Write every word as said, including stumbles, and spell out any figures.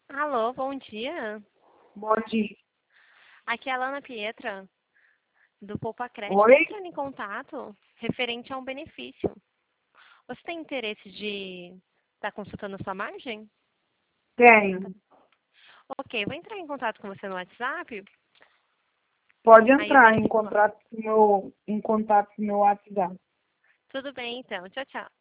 Alô, bom dia. Bom dia. Aqui é a Lana Pietra, do Poupa Crédito. Oi? Entrando em contato referente a um benefício. Você tem interesse de estar consultando a sua margem? Tenho. Ok, vou entrar em contato com você no WhatsApp. Pode Aí eu entrar em verifico lá. contato com meu, em contato com meu WhatsApp. Tudo bem, então. Tchau, tchau.